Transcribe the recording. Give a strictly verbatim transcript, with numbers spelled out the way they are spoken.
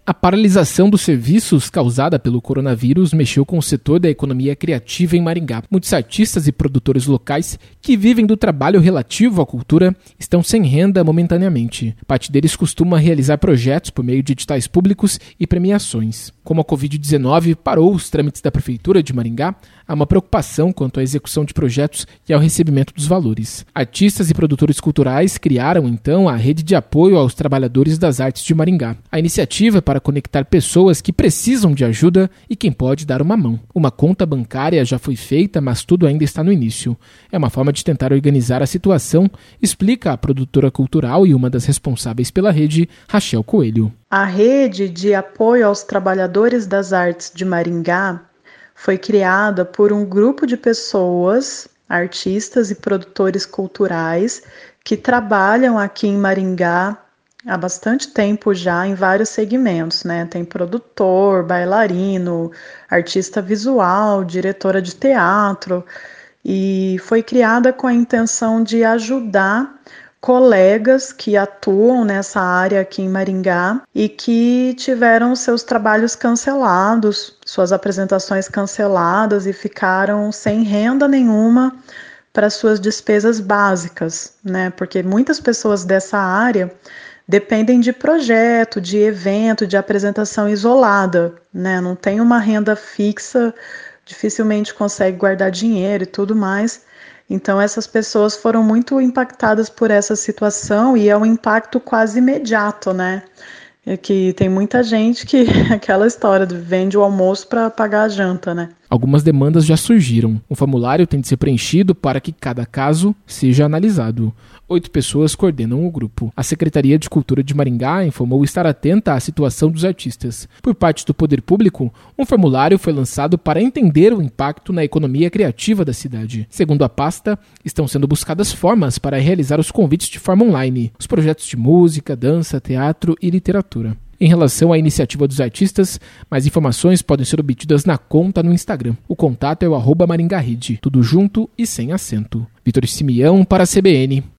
A paralisação dos serviços causada pelo coronavírus mexeu com o setor da economia criativa em Maringá. Muitos artistas e produtores locais que vivem do trabalho relativo à cultura estão sem renda momentaneamente. Parte deles costuma realizar projetos por meio de editais públicos e premiações. Como a covid dezenove parou os trâmites da Prefeitura de Maringá, há uma preocupação quanto à execução de projetos e ao recebimento dos valores. Artistas e produtores culturais criaram, então, a rede de apoio aos trabalhadores das artes de Maringá. A iniciativa é para conectar pessoas que precisam de ajuda e quem pode dar uma mão. Uma conta bancária já foi feita, mas tudo ainda está no início. É uma forma de tentar organizar a situação, explica a produtora cultural e uma das responsáveis pela rede, Rachel Coelho. A rede de apoio aos trabalhadores das artes de Maringá foi criada por um grupo de pessoas, artistas e produtores culturais, que trabalham aqui em Maringá há bastante tempo já em vários segmentos, né? Tem produtor, bailarino, artista visual, diretora de teatro, e foi criada com a intenção de ajudar colegas que atuam nessa área aqui em Maringá e que tiveram seus trabalhos cancelados, suas apresentações canceladas e ficaram sem renda nenhuma para suas despesas básicas, né? Porque muitas pessoas dessa área dependem de projeto, de evento, de apresentação isolada, né? Não tem uma renda fixa, dificilmente consegue guardar dinheiro e tudo mais. Então essas pessoas foram muito impactadas por essa situação e é um impacto quase imediato, né? É que tem muita gente que, aquela história de vende o almoço para pagar a janta, né? Algumas demandas já surgiram. Um formulário tem de ser preenchido para que cada caso seja analisado. Oito pessoas coordenam o grupo. A Secretaria de Cultura de Maringá informou estar atenta à situação dos artistas. Por parte do poder público, um formulário foi lançado para entender o impacto na economia criativa da cidade. Segundo a pasta, estão sendo buscadas formas para realizar os convites de forma online, os projetos de música, dança, teatro e literatura. Em relação à iniciativa dos artistas, mais informações podem ser obtidas na conta no Instagram. O contato é o arroba maringarrede, tudo junto e sem acento. Vitor Simeão para a C B N.